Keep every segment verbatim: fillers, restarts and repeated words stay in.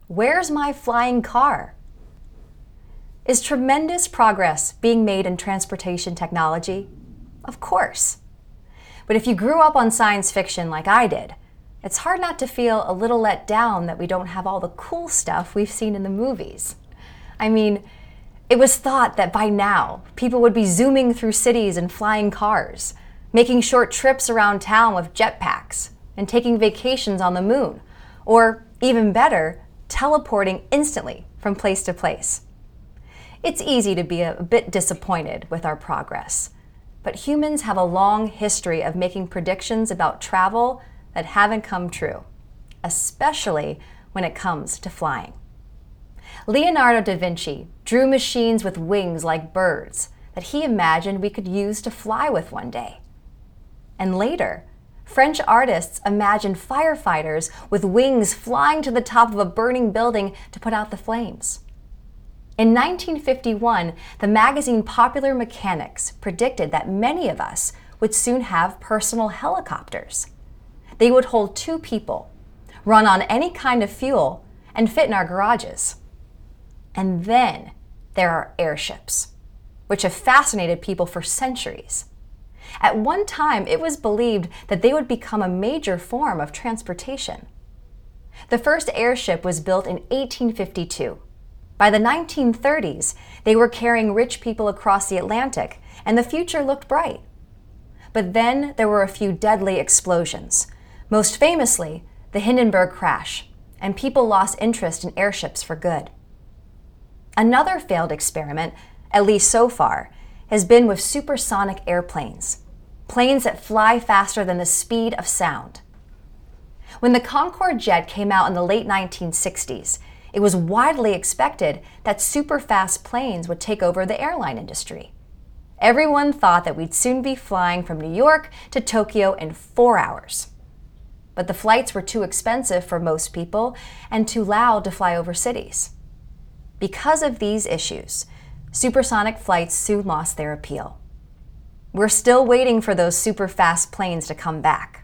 Where's my flying car? Is tremendous progress being made in transportation technology? Of course. But if you grew up on science fiction like I did, it's hard not to feel a little let down that we don't have all the cool stuff we've seen in the movies. I mean, it was thought that by now, people would be zooming through cities in flying cars, making short trips around town with jetpacks, and taking vacations on the moon, or even better, teleporting instantly from place to place. It's easy to be a bit disappointed with our progress, but humans have a long history of making predictions about travel that haven't come true, especially when it comes to flying. Leonardo da Vinci drew machines with wings like birds that he imagined we could use to fly with one day. And later, French artists imagined firefighters with wings flying to the top of a burning building to put out the flames. In nineteen fifty-one, the magazine Popular Mechanics predicted that many of us would soon have personal helicopters. They would hold two people, run on any kind of fuel, and fit in our garages. And then there are airships, which have fascinated people for centuries. At one time, it was believed that they would become a major form of transportation. The first airship was built in eighteen fifty-two. By the nineteen thirties, they were carrying rich people across the Atlantic, and the future looked bright. But then there were a few deadly explosions, most famously the Hindenburg crash, and people lost interest in airships for good. Another failed experiment, at least so far, has been with supersonic airplanes, planes that fly faster than the speed of sound. When the Concorde jet came out in the late nineteen sixties, it was widely expected that super-fast planes would take over the airline industry. Everyone thought that we'd soon be flying from New York to Tokyo in four hours. But the flights were too expensive for most people and too loud to fly over cities. Because of these issues, supersonic flights soon lost their appeal. We're still waiting for those super-fast planes to come back.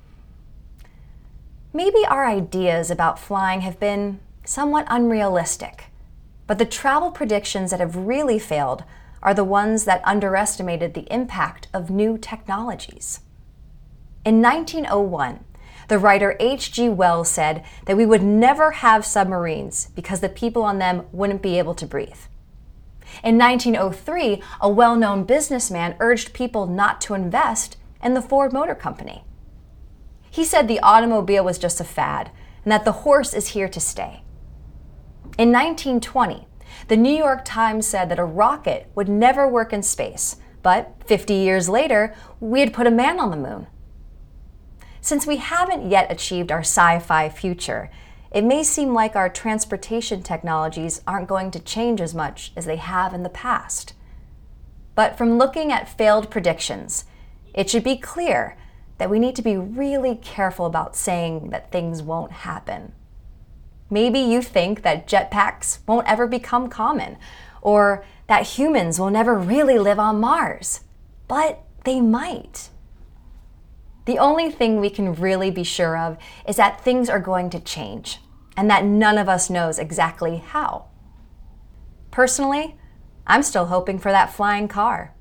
Maybe our ideas about flying have been somewhat unrealistic, but the travel predictions that have really failed are the ones that underestimated the impact of new technologies. In nineteen oh one, the writer H G Wells said that we would never have submarines because the people on them wouldn't be able to breathe. In nineteen oh three, a well-known businessman urged people not to invest in the Ford Motor Company. He said the automobile was just a fad and that the horse is here to stay. In nineteen twenty, the New York Times said that a rocket would never work in space, but fifty years later, we had put a man on the moon. Since we haven't yet achieved our sci-fi future, it may seem like our transportation technologies aren't going to change as much as they have in the past. But from looking at failed predictions, it should be clear that we need to be really careful about saying that things won't happen. Maybe you think that jetpacks won't ever become common, or that humans will never really live on Mars, but they might. The only thing we can really be sure of is that things are going to change, and that none of us knows exactly how. Personally, I'm still hoping for that flying car.